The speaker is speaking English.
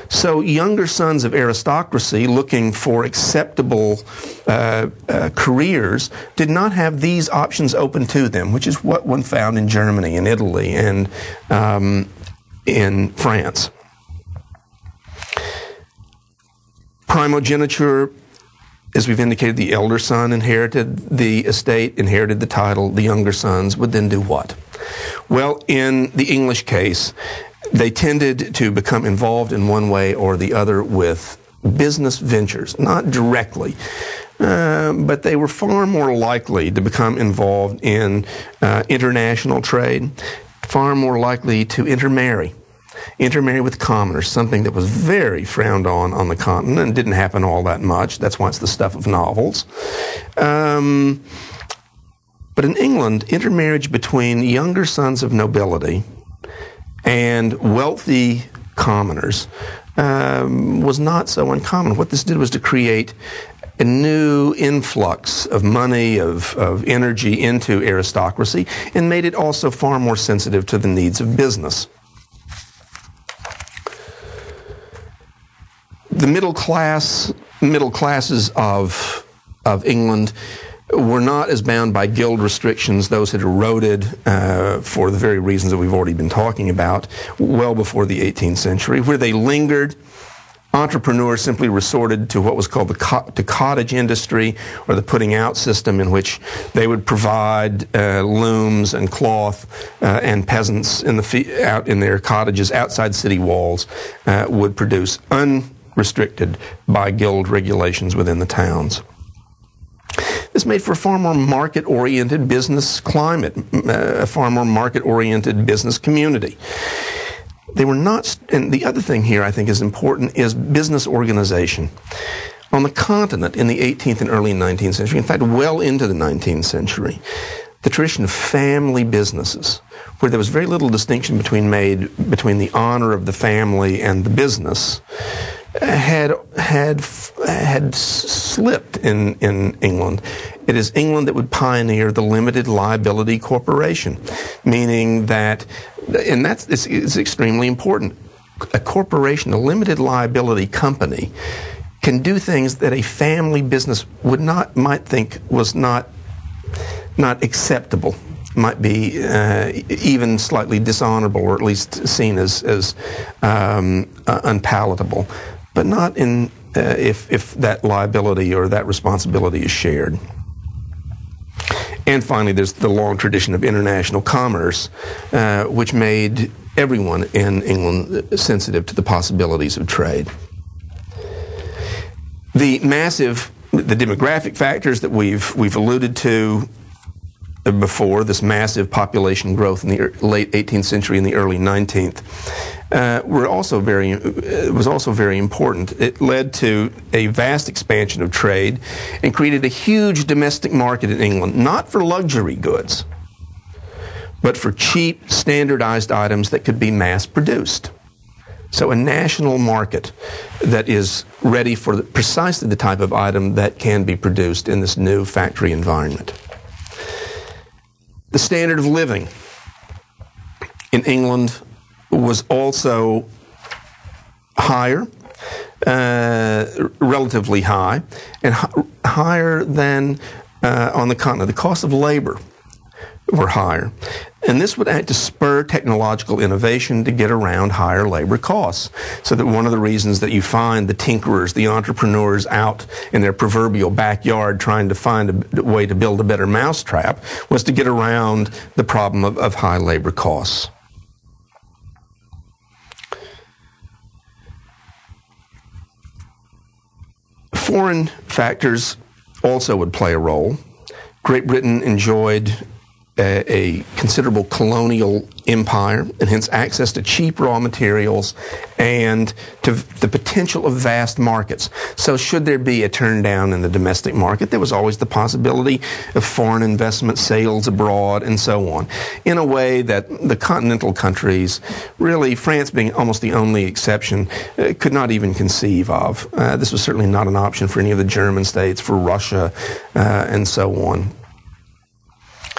So younger sons of aristocracy looking for acceptable careers did not have these options open to them, which is what one found in Germany and Italy and in France. Primogeniture, as we've indicated, the elder son inherited the estate, inherited the title. The younger sons would then do what? Well, in the English case, they tended to become involved in one way or the other with business ventures, not directly, but they were far more likely to become involved in international trade, far more likely to intermarry with commoners, something that was very frowned on the continent and didn't happen all that much. That's why it's the stuff of novels. But in England, intermarriage between younger sons of nobility and wealthy commoners was not so uncommon. What this did was to create a new influx of money, of energy into aristocracy, and made it also far more sensitive to the needs of business. The middle classes of England were not as bound by guild restrictions. Those had eroded for the very reasons that we've already been talking about well before the 18th century. Where they lingered, entrepreneurs simply resorted to what was called the cottage industry, or the putting out system, in which they would provide looms and cloth, and peasants out in their cottages outside city walls would produce unrestricted by guild regulations within the towns. This made for a far more market-oriented business climate, a far more market-oriented business community. They were not, and the other thing here I think is important, is business organization. On the continent in the 18th and early 19th century, in fact, well into the 19th century, the tradition of family businesses, where there was very little distinction between the honor of the family and the business, had slipped in England. It is England that would pioneer the limited liability corporation, meaning that, and it's extremely important, a corporation, a limited liability company, can do things that a family business might think was not acceptable, might be even slightly dishonorable, or at least seen as unpalatable, but not if that liability or that responsibility is shared. And finally, there's the long tradition of international commerce, which made everyone in England sensitive to the possibilities of trade. The demographic factors that we've alluded to before, this massive population growth in the late 18th century and the early 19th, was also very important. It led to a vast expansion of trade and created a huge domestic market in England, not for luxury goods, but for cheap, standardized items that could be mass-produced. So a national market that is ready for precisely the type of item that can be produced in this new factory environment. The standard of living in England was also higher, relatively high, and higher than on the continent. The costs of labor were higher. And this would act to spur technological innovation to get around higher labor costs. So that one of the reasons that you find the tinkerers, the entrepreneurs out in their proverbial backyard trying to find a way to build a better mousetrap was to get around the problem of high labor costs. Foreign factors also would play a role. Great Britain enjoyed a considerable colonial empire, and hence access to cheap raw materials and to the potential of vast markets. So should there be a turn down in the domestic market, there was always the possibility of foreign investment, sales abroad, and so on, in a way that the continental countries, really France being almost the only exception, could not even conceive of. This was certainly not an option for any of the German states, for Russia, and so on.